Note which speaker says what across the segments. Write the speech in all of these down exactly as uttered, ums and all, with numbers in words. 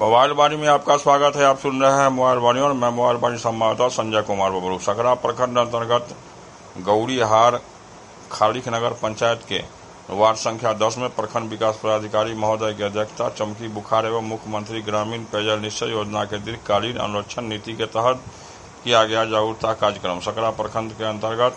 Speaker 1: Mobile वाणी में आपका स्वागत है। आप सुन रहे हैं मोबाइल वाणी और मैं मोबाइल वाणी संवाददाता संजय कुमार बबलू। सकरा प्रखंड अंतर्गत गौड़ीहार खालिक नगर पंचायत के वार्ड संख्या दस में प्रखंड विकास पदाधिकारी महोदय की अध्यक्षता चमकी बुखार एवं मुख्यमंत्री ग्रामीण पेयजल निश्चय योजना के दीर्घकालीन अनुरक्षण नीति के तहत किया गया जागरूकता कार्यक्रम। सकरा प्रखंड के अंतर्गत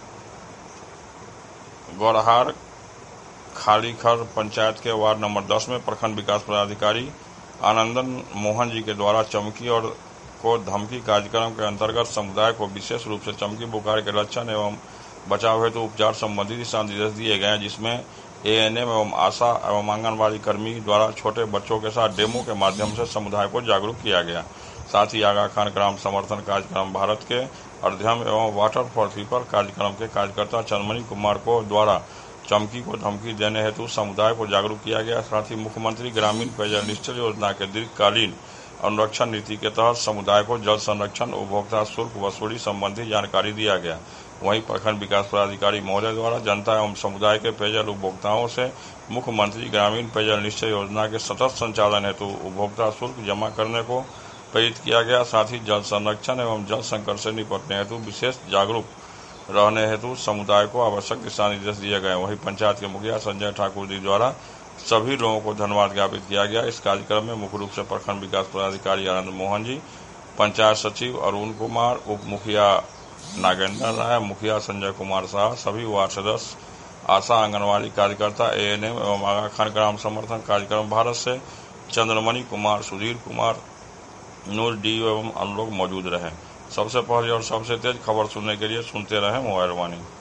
Speaker 1: गौड़ीहार खालिखर पंचायत के वार्ड नंबर दस में प्रखंड विकास पदाधिकारी आनंदन मोहन जी के द्वारा चमकी और को धमकी कार्यक्रम के अंतर्गत समुदाय को विशेष रूप से चमकी बुखार के लक्षण एवं बचाव हेतु उपचार संबंधी दिशा निर्देश दिए गए, जिसमें ए एन एम एवं आशा एवं आंगनबाड़ी कर्मी द्वारा छोटे बच्चों के साथ डेमो के माध्यम से समुदाय को जागरूक किया गया। साथ ही आगा खान ग्राम समर्थन कार्यक्रम भारत के अर्ध्यम एवं वाटर फॉर पीपल कार्यक्रम के कार्यकर्ता चंद्रमणि कुमार को द्वारा चमकी को धमकी देने हेतु समुदाय को जागरूक किया गया। साथ ही मुख्यमंत्री ग्रामीण पेयजल निश्चय योजना के दीर्घकालीन अनुरक्षण नीति के तहत समुदाय को जल संरक्षण उपभोक्ता शुल्क वसूली संबंधी जानकारी दिया गया। वहीं प्रखंड विकास पदाधिकारी महोदय द्वारा जनता एवं समुदाय के पेयजल उपभोक्ताओं से मुख्यमंत्री ग्रामीण पेयजल निश्चय योजना के सतत संचालन हेतु उपभोक्ता शुल्क जमा करने को प्रेरित किया गया। साथ ही जल संरक्षण एवं जल संकट से निपटने हेतु विशेष जागरूक रहने हेतु समुदाय को आवश्यक दिशा निर्देश दिए गए। वहीं पंचायत के मुखिया संजय ठाकुर जी द्वारा सभी लोगों को धन्यवाद ज्ञापित किया गया। इस कार्यक्रम में मुख्य रूप से प्रखंड विकास पदाधिकारी आनंद मोहन जी, पंचायत सचिव अरुण कुमार, उप मुखिया नागेंद्र राय, मुखिया संजय कुमार शाह, सभी वार्ड सदस्य, आशा आंगनबाड़ी कार्यकर्ता, ए एन एम एवं आगा खान ग्राम समर्थन कार्यक्रम भारत से चंद्रमणि कुमार, सुधीर कुमार, नूर डी एवं अन्य लोग मौजूद रहे। सबसे पहले और सबसे तेज खबर सुनने के लिए सुनते रहे मोबाइल वाणी।